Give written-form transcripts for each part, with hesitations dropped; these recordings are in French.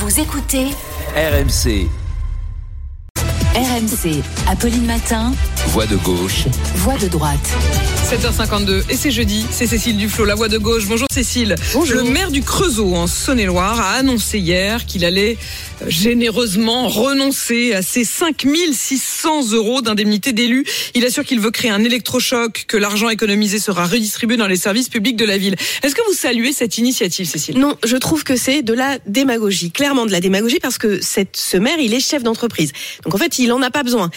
Vous écoutez RMC. RMC, Apolline Matin, Voix de gauche. Voix de droite. 7h52 et c'est jeudi, c'est Cécile Duflot, la voix de gauche. Bonjour Cécile. Bonjour. Le maire du Creusot en Saône-et-Loire a annoncé hier qu'il allait généreusement renoncer à ses 5 600 € d'indemnité d'élu. Il assure qu'il veut créer un électrochoc, que l'argent économisé sera redistribué dans les services publics de la ville. Est-ce que vous saluez cette initiative, Cécile ? Non, je trouve que c'est de la démagogie, clairement de la démagogie, parce que ce maire, il est chef d'entreprise. Donc en fait, il en a pas besoin.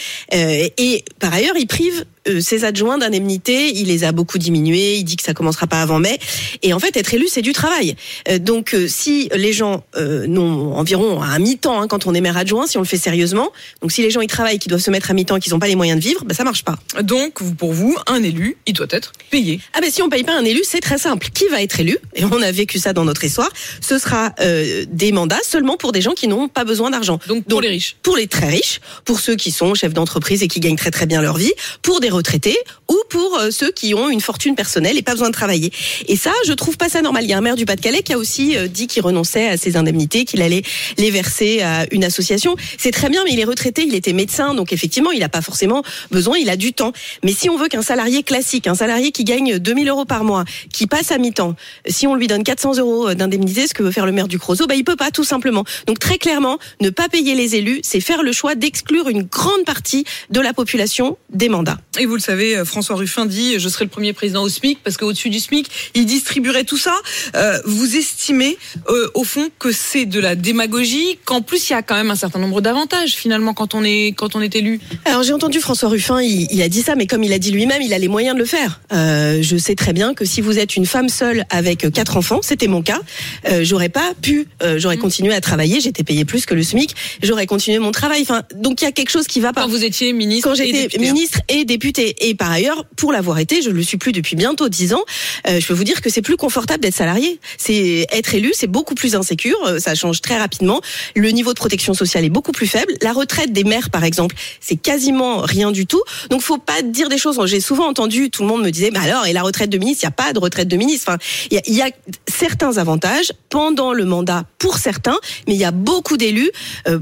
Et par ailleurs, il prive ses adjoints d'indemnité, il les a beaucoup diminués, il dit que ça commencera pas avant mai. Et en fait, être élu, c'est du travail. Donc si les gens n'ont environ à mi-temps, quand on est maire adjoint, si on le fait sérieusement, donc si les gens ils travaillent, qui doivent se mettre à mi-temps, qu'ils n'ont pas les moyens de vivre, ça marche pas. Donc, pour vous, un élu, il doit être payé. Ah ben si on paye pas un élu, c'est très simple. Qui va être élu ? Et on a vécu ça dans notre histoire. Ce sera des mandats seulement pour des gens qui n'ont pas besoin d'argent. Donc pour les riches. Pour les très riches, pour ceux qui sont chefs d'entreprise et qui gagnent très très bien leur vie, pour des retraités ou pour ceux qui ont une fortune personnelle et pas besoin de travailler. Et ça, je trouve pas ça normal. Il y a un maire du Pas-de-Calais qui a aussi dit qu'il renonçait à ses indemnités, qu'il allait les verser à une association. C'est très bien, mais il est retraité, il était médecin, donc effectivement, il n'a pas forcément besoin, il a du temps. Mais si on veut qu'un salarié classique, un salarié qui gagne 2 000 € par mois, qui passe à mi-temps, si on lui donne 400 € d'indemnité, ce que veut faire le maire du Creusot, il peut pas, tout simplement. Donc très clairement, ne pas payer les élus, c'est faire le choix d'exclure une grande partie de la population des mandats. Et vous le savez, François Ruffin dit « Je serai le premier président au SMIC » parce qu'au-dessus du SMIC, il distribuerait tout ça. Vous estimez, au fond, que c'est de la démagogie, qu'en plus, il y a quand même un certain nombre d'avantages, finalement, quand on est élu. Alors, j'ai entendu François Ruffin, il a dit ça, mais comme il a dit lui-même, il a les moyens de le faire. Je sais très bien que si vous êtes une femme seule avec 4 enfants, c'était mon cas, j'aurais pas pu, j'aurais continué à travailler, j'étais payée plus que le SMIC, j'aurais continué mon travail. Donc, il y a quelque chose qui va pas. Quand vous étiez ministre Quand j'étais ministre et député. Et par ailleurs, pour l'avoir été, je le suis plus depuis bientôt 10 ans, je peux vous dire que c'est plus confortable d'être salarié. Être élu, c'est beaucoup plus insécure, ça change très rapidement. Le niveau de protection sociale est beaucoup plus faible. La retraite des maires, par exemple, c'est quasiment rien du tout. Donc, faut pas dire des choses. J'ai souvent entendu, tout le monde me disait, alors, et la retraite de ministre, il n'y a pas de retraite de ministre. Enfin, il y a certains avantages pendant le mandat pour certains, mais il y a beaucoup d'élus,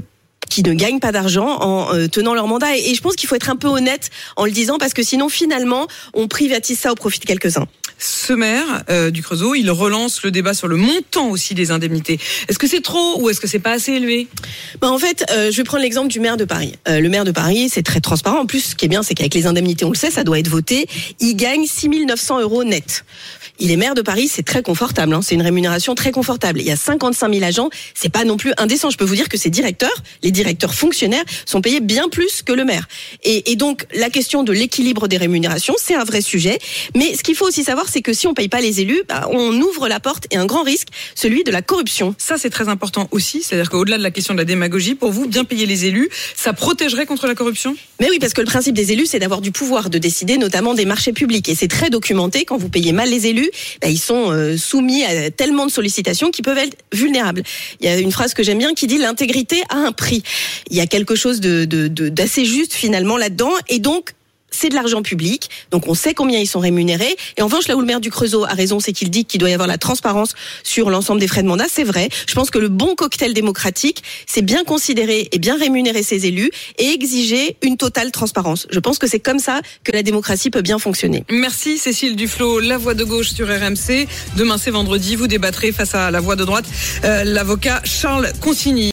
qui ne gagnent pas d'argent en tenant leur mandat. Et je pense qu'il faut être un peu honnête en le disant, parce que sinon, finalement, on privatise ça au profit de quelques-uns. Ce maire du Creusot, il relance le débat sur le montant aussi des indemnités. Est-ce que c'est trop ou est-ce que c'est pas assez élevé ? En fait, je vais prendre l'exemple du maire de Paris. Le maire de Paris, c'est très transparent. En plus, ce qui est bien, c'est qu'avec les indemnités, on le sait, ça doit être voté. Il gagne 6 900 € net. Il est maire de Paris, c'est très confortable. C'est une rémunération très confortable. Il y a 55 000 agents, c'est pas non plus indécent. Je peux vous dire que ces directeurs, les directeurs fonctionnaires, sont payés bien plus que le maire. Et donc, la question de l'équilibre des rémunérations, c'est un vrai sujet. Mais ce qu'il faut aussi savoir, c'est que si on paye pas les élus, on ouvre la porte et un grand risque, celui de la corruption. Ça, c'est très important aussi. C'est-à-dire qu'au-delà de la question de la démagogie, pour vous, bien payer les élus, ça protégerait contre la corruption ? Mais oui, parce que le principe des élus, c'est d'avoir du pouvoir de décider, notamment des marchés publics. Et c'est très documenté. Quand vous payez mal les élus, ils sont soumis à tellement de sollicitations qu'ils peuvent être vulnérables. Il y a une phrase que j'aime bien qui dit « l'intégrité a un prix ». Il y a quelque chose d'assez juste finalement là-dedans. Et donc, c'est de l'argent public, donc on sait combien ils sont rémunérés. Et en revanche, là où le maire du Creusot a raison, c'est qu'il dit qu'il doit y avoir la transparence sur l'ensemble des frais de mandat. C'est vrai. Je pense que le bon cocktail démocratique, c'est bien considérer et bien rémunérer ses élus et exiger une totale transparence. Je pense que c'est comme ça que la démocratie peut bien fonctionner. Merci Cécile Duflot, la voix de gauche sur RMC. Demain c'est vendredi, vous débattrez face à la voix de droite, l'avocat Charles Consigny.